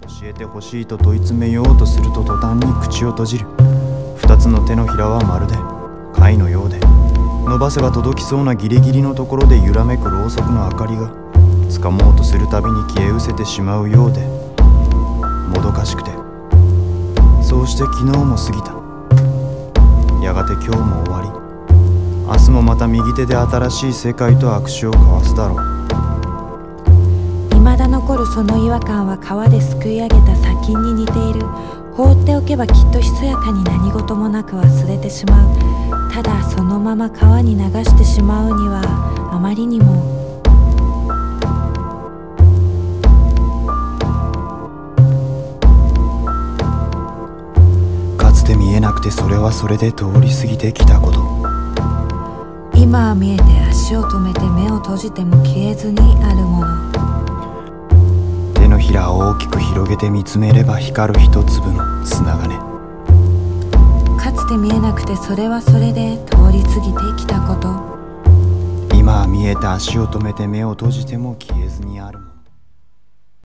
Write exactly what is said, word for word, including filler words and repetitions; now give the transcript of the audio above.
教えてほしいと問い詰めようとすると途端に口を閉じる。二つの手のひらはまるで貝のようで、伸ばせば届きそうなギリギリのところで揺らめくろうそくの明かりが掴もうとするたびに消え失せてしまうようで、もどかしくて、そうして昨日も過ぎた。やがて今日も終わり、明日もまた右手で新しい世界と握手を交わすだろう。 未だ残るその違和感は川ですくい上げた砂金に似ている。放っておけばきっとひそやかに何事もなく忘れてしまう。ただそのまま川に流してしまうにはあまりにも。 かつて見えなくてそれはそれで通り過ぎてきたこと。 今は見えて足を止めて目を閉じても消えずにあるもの。 手のひらを大きく広げて見つめれば光る一粒の砂金。 かつて見えなくてそれはそれで通り過ぎてきたこと。 今は見えて足を止めて目を閉じても消えずにある。